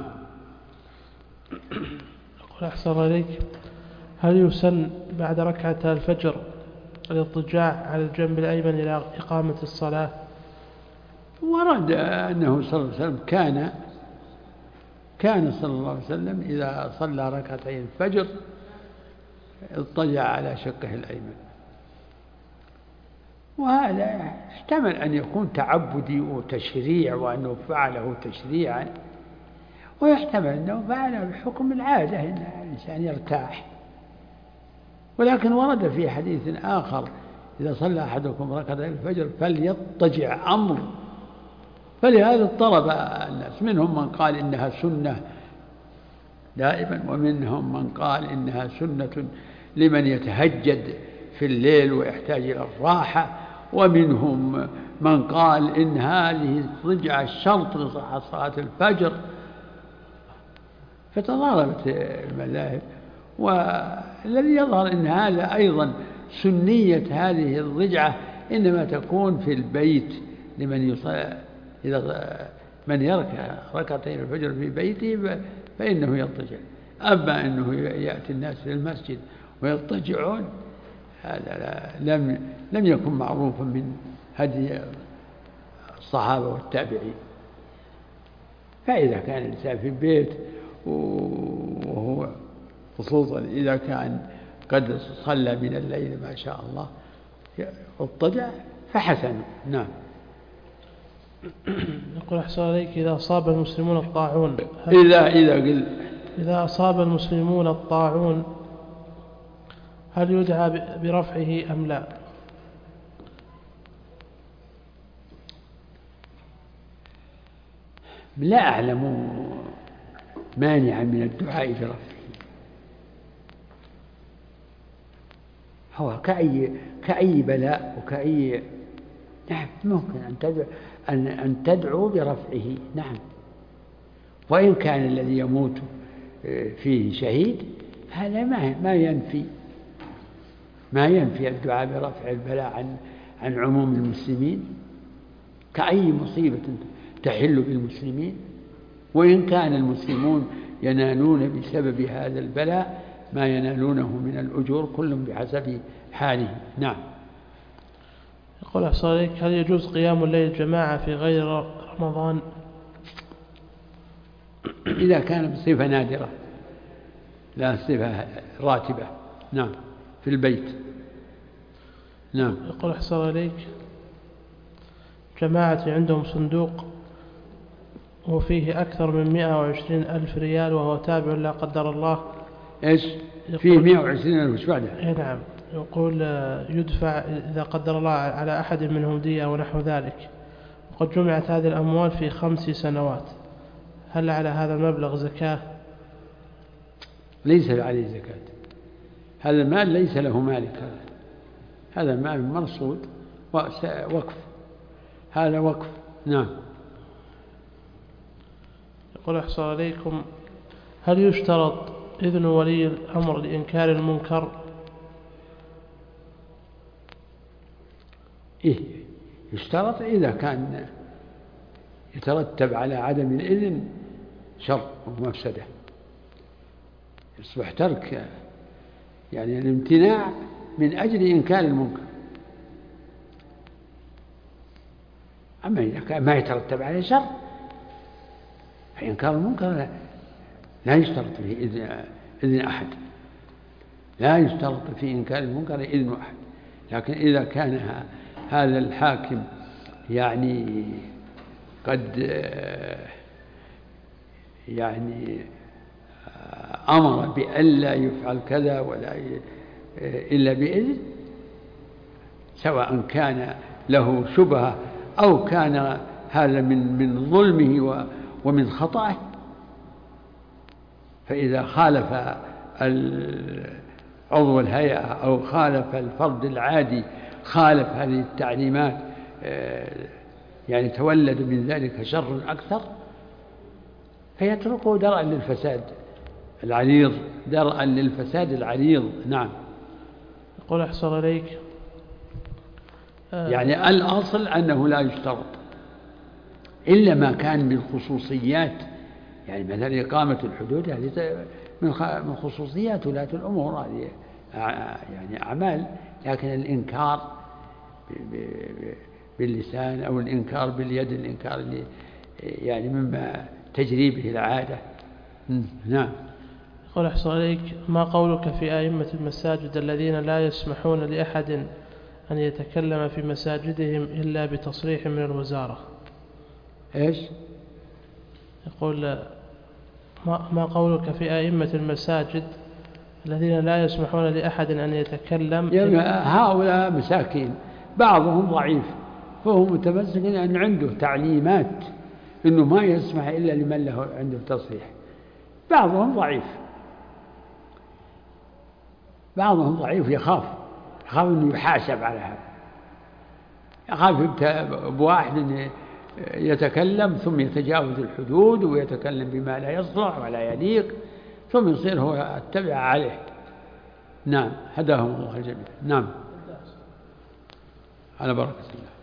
S4: أقول أحسن إليك، هل يسن بعد ركعة الفجر الاضطجاع على الجنب الأيمن إلى إقامة الصلاة؟
S2: ورد أنه صلى الله عليه وسلم كان صلى الله عليه وسلم إذا صلى ركعتي الفجر اضطجع على شقه الأيمن، وهذا احتمل أن يكون تعبدي وتشريع وأنه فعله تشريعا، ويحتمل أنه فعله بحكم العادة أن الإنسان يرتاح. ولكن ورد في حديث آخر إذا صلى أحدكم ركعتي الفجر فليضطجع أمر. فلهذا اضطرب الناس، منهم من قال إنها سنة دائما، ومنهم من قال إنها سنة لمن يتهجد في الليل ويحتاج إلى الراحة، ومنهم من قال إن هذه الضجعة الشرط لصحة صلاة الفجر. فتضاربت المذاهب، والذي يظهر أن هذا أيضا سنية هذه الضجعة إنما تكون في البيت لمن يصلي، إذا من يركع ركعتين الفجر في بيته فإنه يضطجع. أما أنه يأتي الناس إلى المسجد ويضطجعون هذا لم يكن معروفا من هدي الصحابة والتابعين. فإذا كان الإنسان في البيت وهو خصوصا إذا كان قد صلى من الليل ما شاء الله اضطجع فحسن. نعم.
S4: يقول أحسن عليك، إذا أصاب المسلمون الطاعون،
S2: إذا
S4: أصاب المسلمون الطاعون هل يدعى برفعه أم لا؟
S2: لا أعلم مانعا من الدعاء برفعه. هو كأي بلاء وكأي، نعم ممكن أن تدعو برفعه. نعم. وإن كان الذي يموت فيه شهيد هذا ما ينفي الدعاء برفع البلاء عن عموم المسلمين، كأي مصيبة تحل بالمسلمين. وإن كان المسلمون ينالون بسبب هذا البلاء ما ينالونه من الأجور كل بحسب حاله. نعم.
S4: يقول أحسن عليك، هل يجوز قيام الليل جماعة في غير رمضان؟
S2: إذا كان بصفة نادرة لا صفة راتبة. نعم، في البيت. نعم.
S4: يقول أحسن عليك، جماعة عندهم صندوق وفيه أكثر من 120,000 ريال وهو تابع لا قدر الله.
S2: إيش؟ فيه 120,000 وش بعدها؟
S4: نعم. يقول يدفع إذا قدر الله على أحد منهم دية ونحو ذلك، وقد جمعت هذه الأموال في 5 سنوات، هل على هذا المبلغ زكاة؟
S2: ليس عليه زكاة، هذا المال ليس له مالك، هذا مال مرصود وقف، هذا وقف. نعم.
S4: يقول أحسن عليكم، هل يشترط إذن ولي الأمر لإنكار المنكر؟
S2: إيه، يشترط إذا كان يترتب على عدم الإذن شر ومفسدة، يصبح ترك يعني الامتناع من أجل إنكار المنكر. أما إذا كان ما يترتب عليه شر فإنكار المنكر لا يشترط فيه إذن أحد، لا يشترط في إنكار المنكر إذن أحد. لكن إذا كان هذا الحاكم يعني قد يعني أمر بألا يفعل كذا ولا إلا بإذن، سواء كان له شبهة أو كان هذا من ظلمه ومن خطأه، فإذا خالف عضو الهيئة أو خالف الفرد العادي، خالف هذه التعليمات، يعني تولد من ذلك شر أكثر، فيتركه درءا للفساد العريض، درءا للفساد العريض. نعم.
S4: يقول أحسن عليك،
S2: يعني الأصل أنه لا يشترط إلا ما كان من خصوصيات، يعني مثلا إقامة الحدود هذه من خصوصيات ولاة الأمور، هذه يعني أعمال. لكن الإنكار باللسان أو الإنكار باليد، الإنكار اللي يعني مما تجري به العادة. نعم.
S4: يقول أحسن عليك، ما قولك في أئمة المساجد الذين لا يسمحون لأحد أن يتكلم في مساجدهم إلا بتصريح من الوزارة؟
S2: إيش؟
S4: يقول ما قولك في أئمة المساجد الذين لا يسمحون لأحد أن يتكلم؟
S2: هؤلاء مساكين، بعضهم ضعيف فهو متمسك أن عنده تعليمات أنه ما يسمح إلا لمن له عنده تصريح. بعضهم ضعيف، بعضهم ضعيف يخاف أنه يحاسب على هذا، يخاف بواحد يتكلم ثم يتجاوز الحدود ويتكلم بما لا يصلح ولا يليق، ثم يصير هو التبع عليه. نعم، هداهم الله الجميع. نعم، على بركة الله.